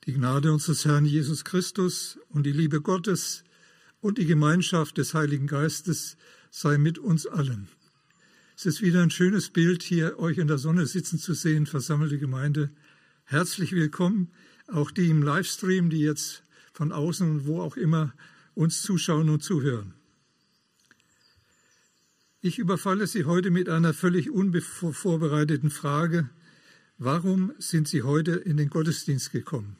Die Gnade unseres Herrn Jesus Christus und die Liebe Gottes und die Gemeinschaft des Heiligen Geistes sei mit uns allen. Es ist wieder ein schönes Bild, hier euch in der Sonne sitzen zu sehen, versammelte Gemeinde. Herzlich willkommen, auch die im Livestream, die jetzt von außen und wo auch immer uns zuschauen und zuhören. Ich überfalle Sie heute mit einer völlig unvorbereiteten Frage. Warum sind Sie heute in den Gottesdienst gekommen?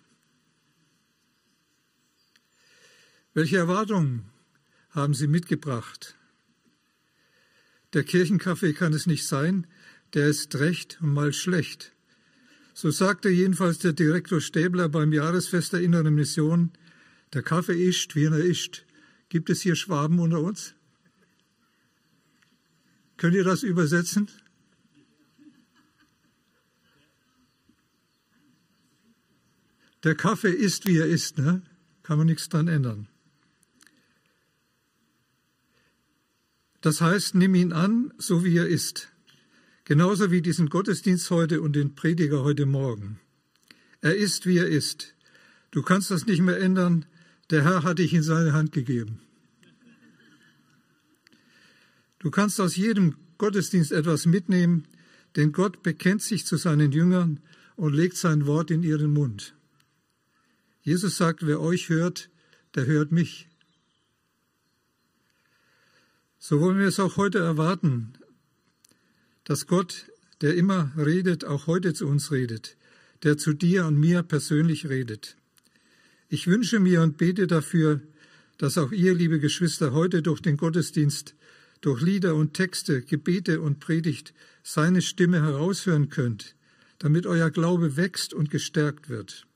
Welche Erwartungen haben Sie mitgebracht? Der Kirchenkaffee kann es nicht sein, der ist recht und mal schlecht. So sagte jedenfalls der Direktor Stäbler beim Jahresfest der Inneren Mission, der Kaffee ischt, wie er ischt. Gibt es hier Schwaben unter uns? Könnt ihr das übersetzen? Der Kaffee ist, wie er ist, ne? Kann man nichts dran ändern. Das heißt, nimm ihn an, so wie er ist. Genauso wie diesen Gottesdienst heute und den Prediger heute Morgen. Er ist, wie er ist. Du kannst das nicht mehr ändern. Der Herr hat dich in seine Hand gegeben. Du kannst aus jedem Gottesdienst etwas mitnehmen, denn Gott bekennt sich zu seinen Jüngern und legt sein Wort in ihren Mund. Jesus sagt, wer euch hört, der hört mich. So wollen wir es auch heute erwarten, dass Gott, der immer redet, auch heute zu uns redet, der zu dir und mir persönlich redet. Ich wünsche mir und bete dafür, dass auch ihr, liebe Geschwister, heute durch den Gottesdienst, durch Lieder und Texte, Gebete und Predigt seine Stimme heraushören könnt, damit euer Glaube wächst und gestärkt wird.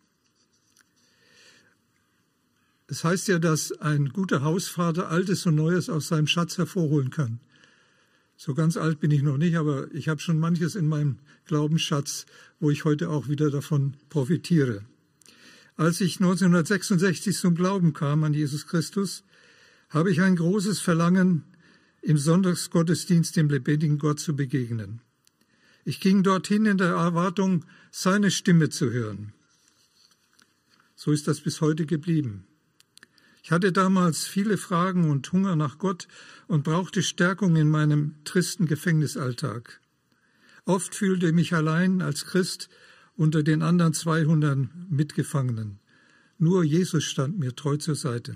Es heißt ja, dass ein guter Hausvater Altes und Neues aus seinem Schatz hervorholen kann. So ganz alt bin ich noch nicht, aber ich habe schon manches in meinem Glaubensschatz, wo ich heute auch wieder davon profitiere. Als ich 1966 zum Glauben kam an Jesus Christus, habe ich ein großes Verlangen, im Sonntagsgottesdienst dem lebendigen Gott zu begegnen. Ich ging dorthin in der Erwartung, seine Stimme zu hören. So ist das bis heute geblieben. Ich hatte damals viele Fragen und Hunger nach Gott und brauchte Stärkung in meinem tristen Gefängnisalltag. Oft fühlte ich mich allein als Christ unter den anderen 200 Mitgefangenen. Nur Jesus stand mir treu zur Seite.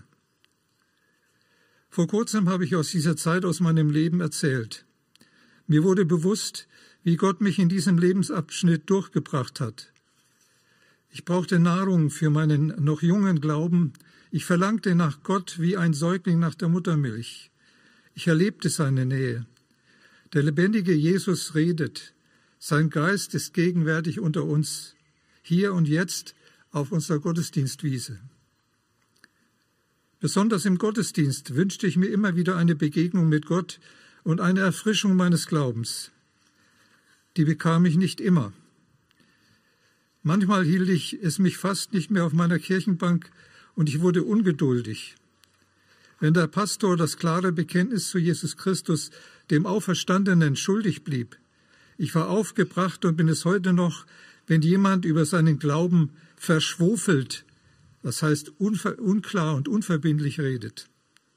Vor kurzem habe ich aus dieser Zeit aus meinem Leben erzählt. Mir wurde bewusst, wie Gott mich in diesem Lebensabschnitt durchgebracht hat. Ich brauchte Nahrung für meinen noch jungen Glauben. Ich verlangte nach Gott wie ein Säugling nach der Muttermilch. Ich erlebte seine Nähe. Der lebendige Jesus redet. Sein Geist ist gegenwärtig unter uns, hier und jetzt auf unserer Gottesdienstwiese. Besonders im Gottesdienst wünschte ich mir immer wieder eine Begegnung mit Gott und eine Erfrischung meines Glaubens. Die bekam ich nicht immer. Manchmal hielt ich es mich fast nicht mehr auf meiner Kirchenbank und ich wurde ungeduldig. Wenn der Pastor das klare Bekenntnis zu Jesus Christus, dem Auferstandenen, schuldig blieb. Ich war aufgebracht und bin es heute noch, wenn jemand über seinen Glauben verschwofelt, das heißt unklar und unverbindlich redet.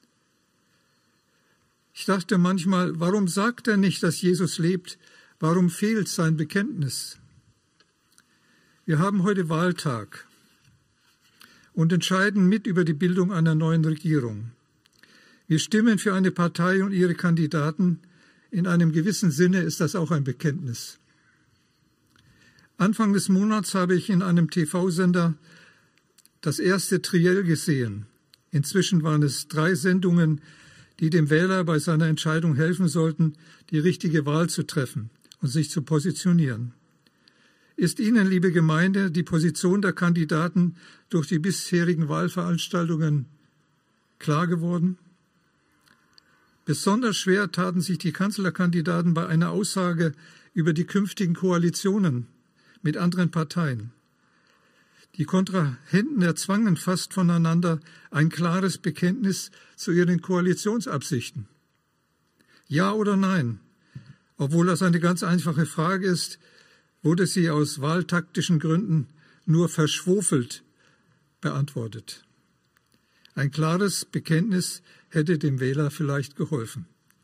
Ich dachte manchmal, warum sagt er nicht, dass Jesus lebt? Warum fehlt sein Bekenntnis? Wir haben heute Wahltag und entscheiden mit über die Bildung einer neuen Regierung. Wir stimmen für eine Partei und ihre Kandidaten. In einem gewissen Sinne ist das auch ein Bekenntnis. Anfang des Monats habe ich in einem TV-Sender das erste Triell gesehen. Inzwischen waren es 3 Sendungen, die dem Wähler bei seiner Entscheidung helfen sollten, die richtige Wahl zu treffen und sich zu positionieren. Ist Ihnen, liebe Gemeinde, die Position der Kandidaten durch die bisherigen Wahlveranstaltungen klar geworden? Besonders schwer taten sich die Kanzlerkandidaten bei einer Aussage über die künftigen Koalitionen mit anderen Parteien. Die Kontrahenten erzwangen fast voneinander ein klares Bekenntnis zu ihren Koalitionsabsichten. Ja oder nein? Obwohl das eine ganz einfache Frage ist, wurde sie aus wahltaktischen Gründen nur verschwofelt, beantwortet. Ein klares Bekenntnis hätte dem Wähler vielleicht geholfen.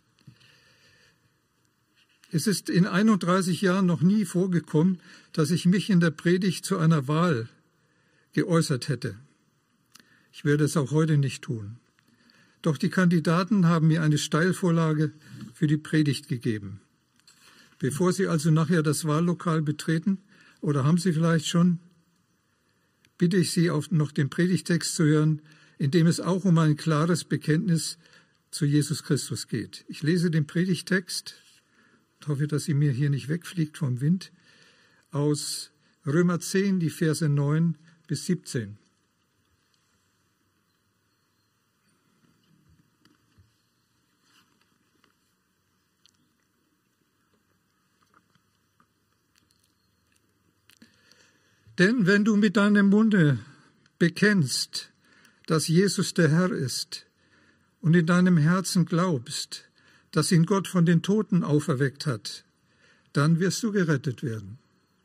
Es ist in 31 Jahren noch nie vorgekommen, dass ich mich in der Predigt zu einer Wahl geäußert hätte. Ich werde es auch heute nicht tun. Doch die Kandidaten haben mir eine Steilvorlage für die Predigt gegeben. Bevor Sie also nachher das Wahllokal betreten, oder haben Sie vielleicht schon, bitte ich Sie, noch den Predigtext zu hören, in dem es auch um ein klares Bekenntnis zu Jesus Christus geht. Ich lese den Predigtext und hoffe, dass sie mir hier nicht wegfliegt vom Wind, aus Römer 10, die Verse 9 bis 17. Denn wenn du mit deinem Munde bekennst, dass Jesus der Herr ist, und in deinem Herzen glaubst, dass ihn Gott von den Toten auferweckt hat, dann wirst du gerettet werden.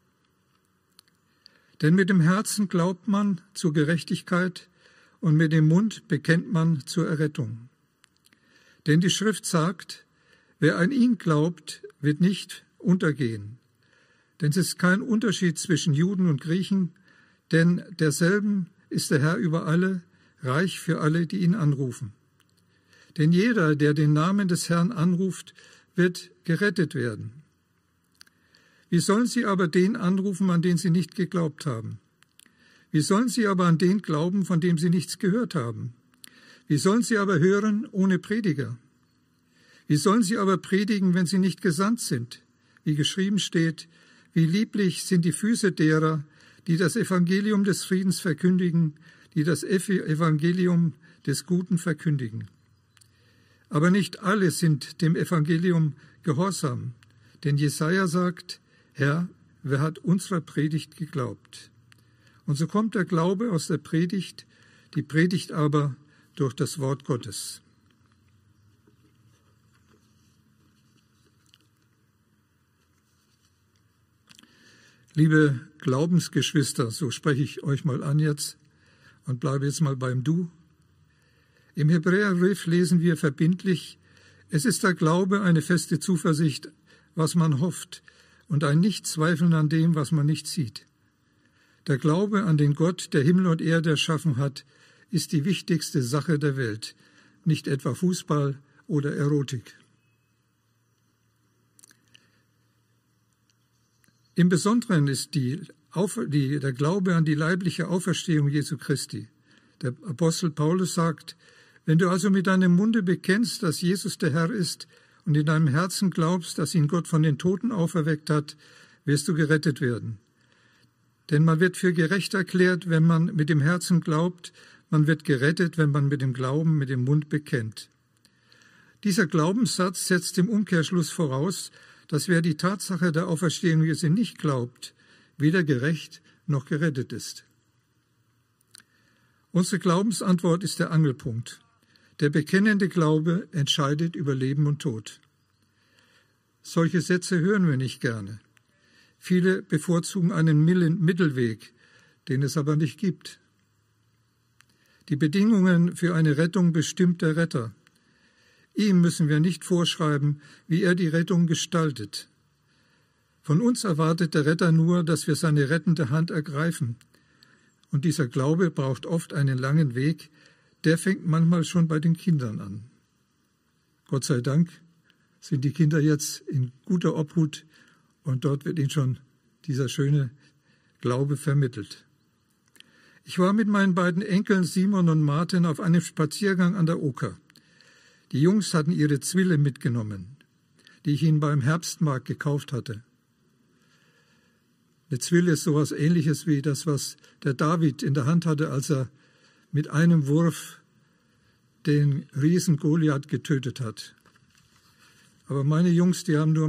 Denn mit dem Herzen glaubt man zur Gerechtigkeit und mit dem Mund bekennt man zur Errettung. Denn die Schrift sagt, wer an ihn glaubt, wird nicht untergehen. Denn es ist kein Unterschied zwischen Juden und Griechen, denn derselben ist der Herr über alle, reich für alle, die ihn anrufen. Denn jeder, der den Namen des Herrn anruft, wird gerettet werden. Wie sollen sie aber den anrufen, an den sie nicht geglaubt haben? Wie sollen sie aber an den glauben, von dem sie nichts gehört haben? Wie sollen sie aber hören ohne Prediger? Wie sollen sie aber predigen, wenn sie nicht gesandt sind? Wie geschrieben steht, wie lieblich sind die Füße derer, die das Evangelium des Friedens verkündigen, die das Evangelium des Guten verkündigen. Aber nicht alle sind dem Evangelium gehorsam, denn Jesaja sagt, Herr, wer hat unserer Predigt geglaubt? Und so kommt der Glaube aus der Predigt, die Predigt aber durch das Wort Gottes. Liebe Glaubensgeschwister, so spreche ich euch mal an jetzt und bleibe jetzt mal beim Du. Im Hebräerbrief lesen wir verbindlich, es ist der Glaube eine feste Zuversicht, was man hofft, und ein Nichtzweifeln an dem, was man nicht sieht. Der Glaube an den Gott, der Himmel und Erde erschaffen hat, ist die wichtigste Sache der Welt, nicht etwa Fußball oder Erotik. Im Besonderen ist der Glaube an die leibliche Auferstehung Jesu Christi. Der Apostel Paulus sagt, wenn du also mit deinem Munde bekennst, dass Jesus der Herr ist und in deinem Herzen glaubst, dass ihn Gott von den Toten auferweckt hat, wirst du gerettet werden. Denn man wird für gerecht erklärt, wenn man mit dem Herzen glaubt, man wird gerettet, wenn man mit dem Glauben, mit dem Mund bekennt. Dieser Glaubenssatz setzt im Umkehrschluss voraus, dass wer die Tatsache der Auferstehung Jesu nicht glaubt, weder gerecht noch gerettet ist. Unsere Glaubensantwort ist der Angelpunkt. Der bekennende Glaube entscheidet über Leben und Tod. Solche Sätze hören wir nicht gerne. Viele bevorzugen einen Mittelweg, den es aber nicht gibt. Die Bedingungen für eine Rettung bestimmt der Retter. Ihm müssen wir nicht vorschreiben, wie er die Rettung gestaltet. Von uns erwartet der Retter nur, dass wir seine rettende Hand ergreifen. Und dieser Glaube braucht oft einen langen Weg, der fängt manchmal schon bei den Kindern an. Gott sei Dank sind die Kinder jetzt in guter Obhut und dort wird ihnen schon dieser schöne Glaube vermittelt. Ich war mit meinen beiden Enkeln Simon und Martin auf einem Spaziergang an der Oker. Die Jungs hatten ihre Zwille mitgenommen, die ich ihnen beim Herbstmarkt gekauft hatte. Eine Zwille ist sowas Ähnliches wie das, was der David in der Hand hatte, als er mit einem Wurf den Riesen Goliath getötet hat. Aber meine Jungs, die haben nur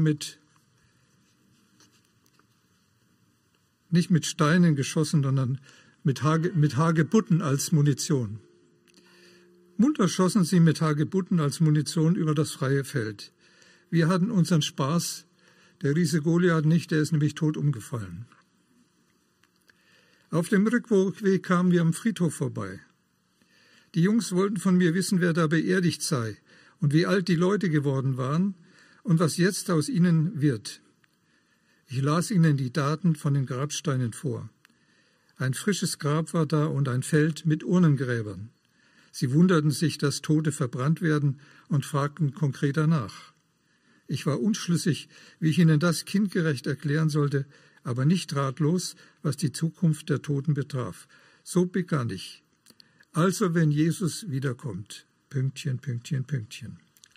nicht mit Steinen geschossen, sondern mit Hagebutten als Munition. Munter schossen sie mit Hagebutten als Munition über das freie Feld. Wir hatten unseren Spaß, der Riese Goliath nicht, der ist nämlich tot umgefallen. Auf dem Rückweg kamen wir am Friedhof vorbei. Die Jungs wollten von mir wissen, wer da beerdigt sei und wie alt die Leute geworden waren und was jetzt aus ihnen wird. Ich las ihnen die Daten von den Grabsteinen vor. Ein frisches Grab war da und ein Feld mit Urnengräbern. Sie wunderten sich, dass Tote verbrannt werden und fragten konkreter nach. Ich war unschlüssig, wie ich ihnen das kindgerecht erklären sollte, aber nicht ratlos, was die Zukunft der Toten betraf. So begann ich. Also, wenn Jesus wiederkommt. Pünktchen, Pünktchen, Pünktchen.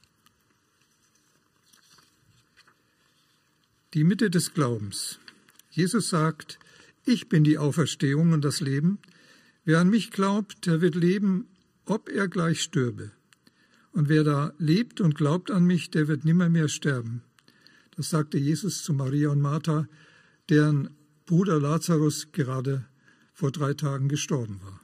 Die Mitte des Glaubens. Jesus sagt, ich bin die Auferstehung und das Leben. Wer an mich glaubt, der wird leben, ob er gleich stürbe. Und wer da lebt und glaubt an mich, der wird nimmermehr sterben. Das sagte Jesus zu Maria und Martha, deren Bruder Lazarus gerade vor 3 Tagen gestorben war.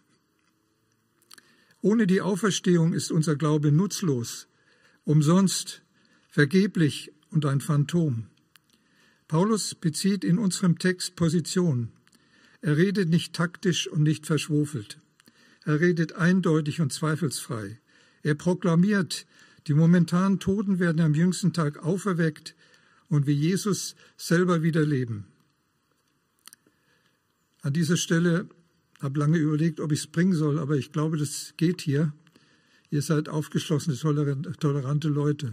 Ohne die Auferstehung ist unser Glaube nutzlos, umsonst, vergeblich und ein Phantom. Paulus bezieht in unserem Text Position. Er redet nicht taktisch und nicht verschwofelt. Er redet eindeutig und zweifelsfrei. Er proklamiert, die momentan Toten werden am jüngsten Tag auferweckt und wie Jesus selber wieder leben. An dieser Stelle habe lange überlegt, ob ich es bringen soll, aber ich glaube, das geht hier. Ihr seid aufgeschlossene, tolerante Leute.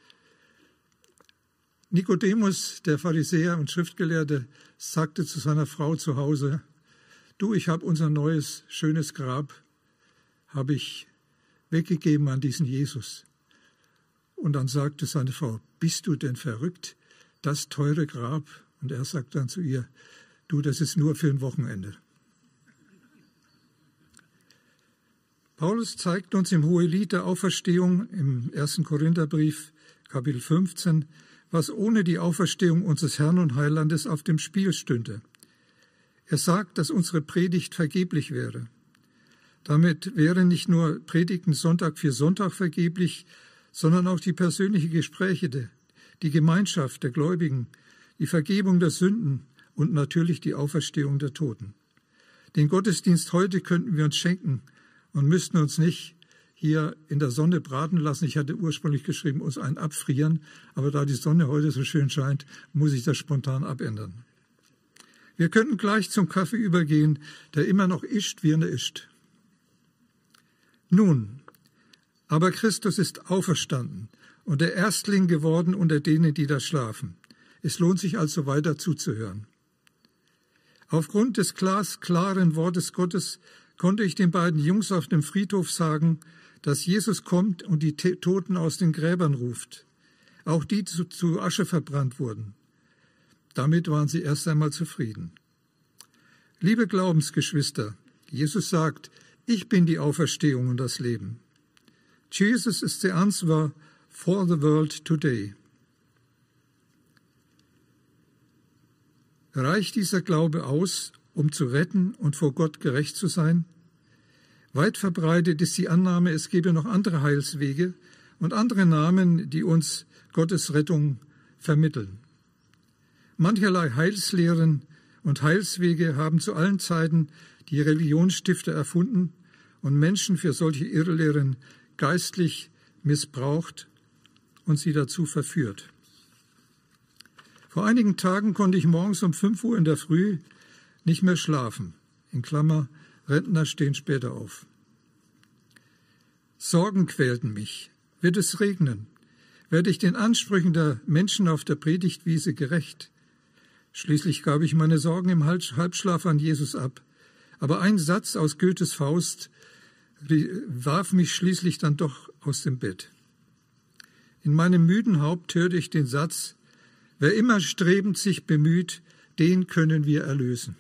Nikodemus, der Pharisäer und Schriftgelehrte, sagte zu seiner Frau zu Hause, du, ich habe unser neues, schönes Grab, habe ich weggegeben an diesen Jesus. Und dann sagte seine Frau, bist du denn verrückt, das teure Grab? Und er sagt dann zu ihr, du, das ist nur für ein Wochenende. Paulus zeigt uns im Hohelied der Auferstehung im 1. Korintherbrief, Kapitel 15, was ohne die Auferstehung unseres Herrn und Heilandes auf dem Spiel stünde. Er sagt, dass unsere Predigt vergeblich wäre. Damit wären nicht nur Predigten Sonntag für Sonntag vergeblich, sondern auch die persönlichen Gespräche, die Gemeinschaft der Gläubigen, die Vergebung der Sünden und natürlich die Auferstehung der Toten. Den Gottesdienst heute könnten wir uns schenken und müssten uns nicht hier in der Sonne braten lassen. Ich hatte ursprünglich geschrieben, uns einen abfrieren, aber da die Sonne heute so schön scheint, muss ich das spontan abändern. Wir könnten gleich zum Kaffee übergehen, der immer noch ischt, wie er ischt. Nun, aber Christus ist auferstanden und der Erstling geworden unter denen, die da schlafen. Es lohnt sich also weiter zuzuhören. Aufgrund des glasklaren Wortes Gottes konnte ich den beiden Jungs auf dem Friedhof sagen, dass Jesus kommt und die Toten aus den Gräbern ruft. Auch die zu Asche verbrannt wurden. Damit waren sie erst einmal zufrieden. Liebe Glaubensgeschwister, Jesus sagt, ich bin die Auferstehung und das Leben. Jesus is the answer for the world today. Reicht dieser Glaube aus, um zu retten und vor Gott gerecht zu sein? Weit verbreitet ist die Annahme, es gebe noch andere Heilswege und andere Namen, die uns Gottes Rettung vermitteln. Mancherlei Heilslehren und Heilswege haben zu allen Zeiten die Religionsstifter erfunden und Menschen für solche Irrlehren geistlich missbraucht und sie dazu verführt. Vor einigen Tagen konnte ich morgens um 5 Uhr in der Früh nicht mehr schlafen. In Klammer, Rentner stehen später auf. Sorgen quälten mich. Wird es regnen? Werde ich den Ansprüchen der Menschen auf der Predigtwiese gerecht? Schließlich gab ich meine Sorgen im Halbschlaf an Jesus ab. Aber ein Satz aus Goethes Faust warf mich schließlich dann doch aus dem Bett. In meinem müden Haupt hörte ich den Satz, wer immer strebend sich bemüht, den können wir erlösen.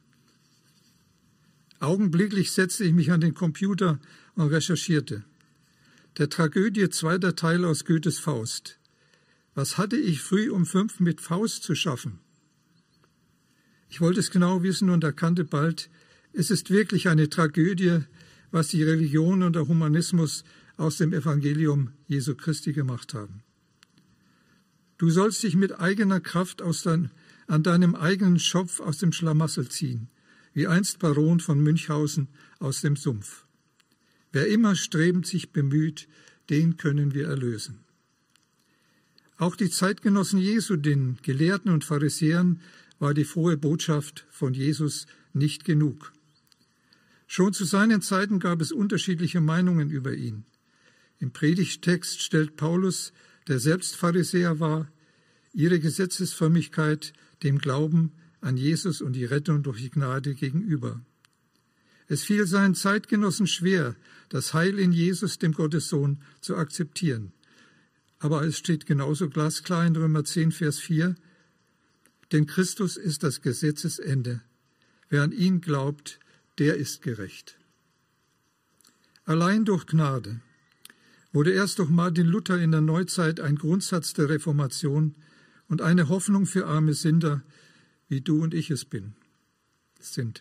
Augenblicklich setzte ich mich an den Computer und recherchierte. Der Tragödie 2. Teil aus Goethes Faust. Was hatte ich früh um 5 mit Faust zu schaffen? Ich wollte es genau wissen und erkannte bald, es ist wirklich eine Tragödie, was die Religion und der Humanismus aus dem Evangelium Jesu Christi gemacht haben. Du sollst dich mit eigener Kraft an deinem eigenen Schopf aus dem Schlamassel ziehen, wie einst Baron von Münchhausen aus dem Sumpf. Wer immer strebend sich bemüht, den können wir erlösen. Auch die Zeitgenossen Jesu, den Gelehrten und Pharisäern, war die frohe Botschaft von Jesus nicht genug. Schon zu seinen Zeiten gab es unterschiedliche Meinungen über ihn. Im Predigttext stellt Paulus, der selbst Pharisäer war, ihre Gesetzesfrömmigkeit dem Glauben an Jesus und die Rettung durch die Gnade gegenüber. Es fiel seinen Zeitgenossen schwer, das Heil in Jesus, dem Gottessohn, zu akzeptieren. Aber es steht genauso glasklar in Römer 10, Vers 4, denn Christus ist das Gesetzesende. Wer an ihn glaubt, der ist gerecht. Allein durch Gnade wurde erst durch Martin Luther in der Neuzeit ein Grundsatz der Reformation und eine Hoffnung für arme Sünder, wie du und ich es sind.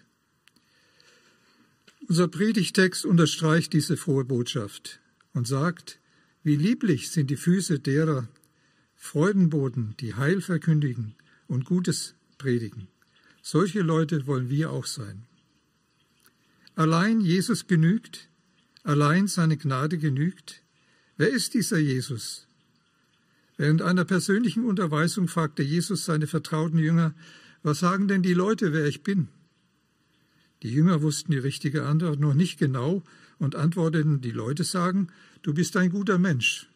Unser Predigtext unterstreicht diese frohe Botschaft und sagt, wie lieblich sind die Füße derer, Freudenboten, die Heil verkündigen und Gutes predigen. Solche Leute wollen wir auch sein. Allein Jesus genügt, allein seine Gnade genügt. Wer ist dieser Jesus? Während einer persönlichen Unterweisung fragte Jesus seine vertrauten Jünger, was sagen denn die Leute, wer ich bin? Die Jünger wussten die richtige Antwort noch nicht genau und antworteten, die Leute sagen, du bist ein guter Mensch.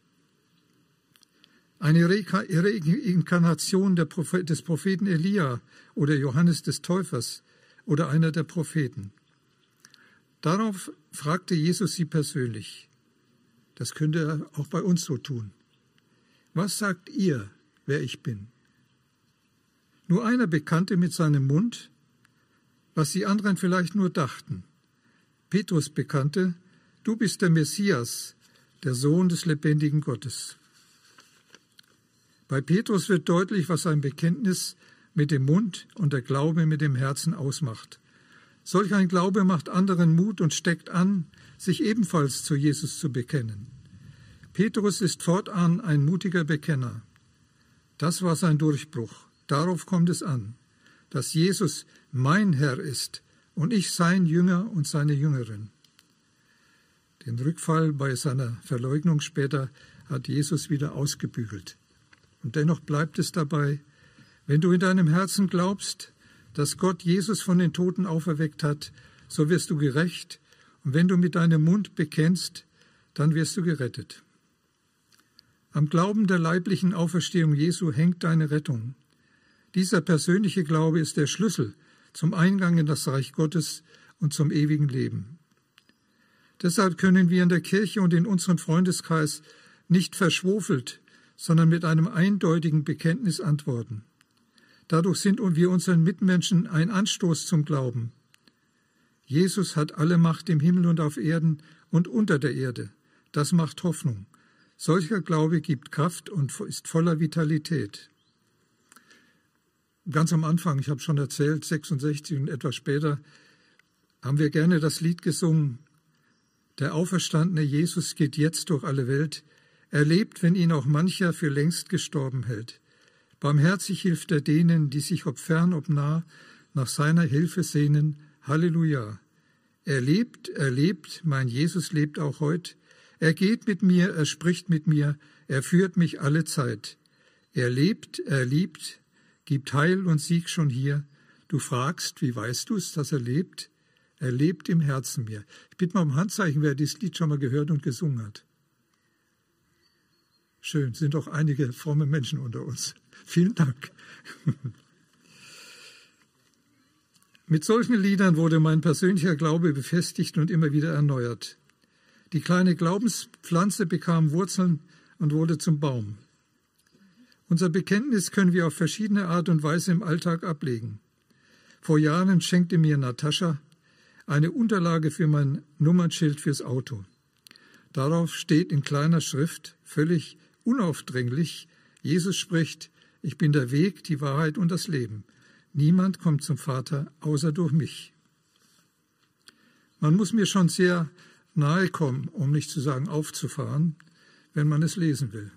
Eine Reinkarnation des Propheten Elia oder Johannes des Täufers oder einer der Propheten. Darauf fragte Jesus sie persönlich. Das könnte er auch bei uns so tun. Was sagt ihr, wer ich bin? Nur einer bekannte mit seinem Mund, was die anderen vielleicht nur dachten. Petrus bekannte, du bist der Messias, der Sohn des lebendigen Gottes. Bei Petrus wird deutlich, was ein Bekenntnis mit dem Mund und der Glaube mit dem Herzen ausmacht. Solch ein Glaube macht anderen Mut und steckt an, sich ebenfalls zu Jesus zu bekennen. Petrus ist fortan ein mutiger Bekenner. Das war sein Durchbruch. Darauf kommt es an, dass Jesus mein Herr ist und ich sein Jünger und seine Jüngerin. Den Rückfall bei seiner Verleugnung später hat Jesus wieder ausgebügelt. Und dennoch bleibt es dabei, wenn du in deinem Herzen glaubst, dass Gott Jesus von den Toten auferweckt hat, so wirst du gerecht. Und wenn du mit deinem Mund bekennst, dann wirst du gerettet. Am Glauben der leiblichen Auferstehung Jesu hängt deine Rettung. Dieser persönliche Glaube ist der Schlüssel zum Eingang in das Reich Gottes und zum ewigen Leben. Deshalb können wir in der Kirche und in unserem Freundeskreis nicht verschwofelt, sondern mit einem eindeutigen Bekenntnis antworten. Dadurch sind wir unseren Mitmenschen ein Anstoß zum Glauben. Jesus hat alle Macht im Himmel und auf Erden und unter der Erde. Das macht Hoffnung. Solcher Glaube gibt Kraft und ist voller Vitalität. Ganz am Anfang, ich habe schon erzählt, 66 und etwas später, haben wir gerne das Lied gesungen. Der auferstandene Jesus geht jetzt durch alle Welt. Er lebt, wenn ihn auch mancher für längst gestorben hält. Barmherzig hilft er denen, die sich ob fern, ob nah, nach seiner Hilfe sehnen. Halleluja. Er lebt, mein Jesus lebt auch heut. Er geht mit mir, er spricht mit mir, er führt mich alle Zeit. Er lebt, er liebt, gibt Heil und Sieg schon hier. Du fragst, wie weißt du es, dass er lebt? Er lebt im Herzen mir. Ich bitte mal um Handzeichen, wer dieses Lied schon mal gehört und gesungen hat. Schön, sind doch einige fromme Menschen unter uns. Vielen Dank. Mit solchen Liedern wurde mein persönlicher Glaube befestigt und immer wieder erneuert. Die kleine Glaubenspflanze bekam Wurzeln und wurde zum Baum. Unser Bekenntnis können wir auf verschiedene Art und Weise im Alltag ablegen. Vor Jahren schenkte mir Natascha eine Unterlage für mein Nummernschild fürs Auto. Darauf steht in kleiner Schrift, völlig unaufdringlich, Jesus spricht, ich bin der Weg, die Wahrheit und das Leben. Niemand kommt zum Vater, außer durch mich. Man muss mir schon sehr nahe kommen, um nicht zu sagen aufzufahren, wenn man es lesen will.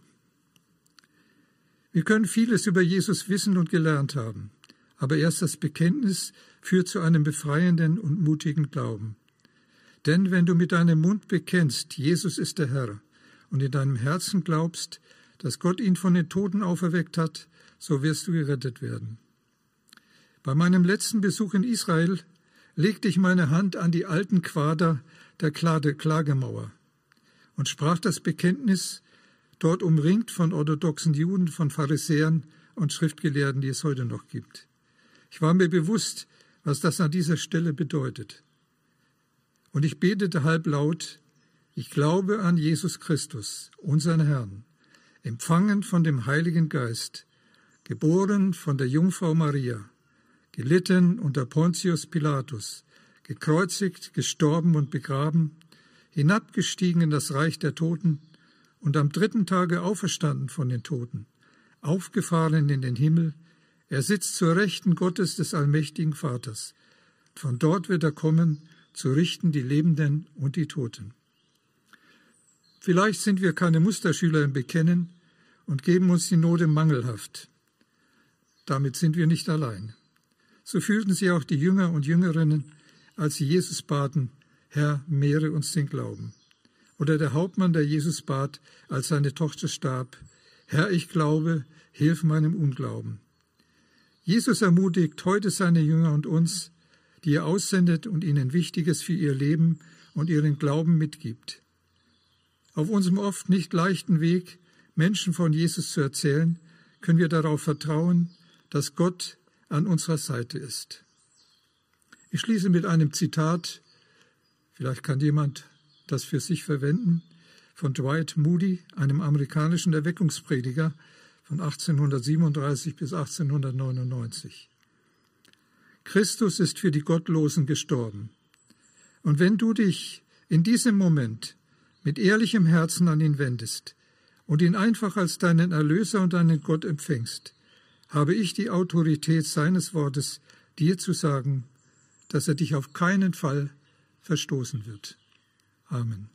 Wir können vieles über Jesus wissen und gelernt haben, aber erst das Bekenntnis führt zu einem befreienden und mutigen Glauben. Denn wenn du mit deinem Mund bekennst, Jesus ist der Herr, und in deinem Herzen glaubst, dass Gott ihn von den Toten auferweckt hat, so wirst du gerettet werden. Bei meinem letzten Besuch in Israel legte ich meine Hand an die alten Quader der Klagemauer und sprach das Bekenntnis, dort umringt von orthodoxen Juden, von Pharisäern und Schriftgelehrten, die es heute noch gibt. Ich war mir bewusst, was das an dieser Stelle bedeutet. Und ich betete halblaut: Ich glaube an Jesus Christus, unseren Herrn, empfangen von dem Heiligen Geist, geboren von der Jungfrau Maria, gelitten unter Pontius Pilatus, gekreuzigt, gestorben und begraben, hinabgestiegen in das Reich der Toten und am 3. Tage auferstanden von den Toten, aufgefahren in den Himmel. Er sitzt zur Rechten Gottes des allmächtigen Vaters. Von dort wird er kommen, zu richten die Lebenden und die Toten. Vielleicht sind wir keine Musterschüler im Bekennen und geben uns die Note mangelhaft. Damit sind wir nicht allein. So fühlten sich auch die Jünger und Jüngerinnen, als sie Jesus baten: Herr, mehre uns den Glauben. Oder der Hauptmann, der Jesus bat, als seine Tochter starb: Herr, ich glaube, hilf meinem Unglauben. Jesus ermutigt heute seine Jünger und uns, die er aussendet und ihnen Wichtiges für ihr Leben und ihren Glauben mitgibt. Auf unserem oft nicht leichten Weg, Menschen von Jesus zu erzählen, können wir darauf vertrauen, dass Gott an unserer Seite ist. Ich schließe mit einem Zitat, vielleicht kann jemand das für sich verwenden, von Dwight Moody, einem amerikanischen Erweckungsprediger von 1837 bis 1899. Christus ist für die Gottlosen gestorben. Und wenn du dich in diesem Moment mit ehrlichem Herzen an ihn wendest und ihn einfach als deinen Erlöser und deinen Gott empfängst, habe ich die Autorität seines Wortes, dir zu sagen, dass er dich auf keinen Fall verstoßen wird. Amen.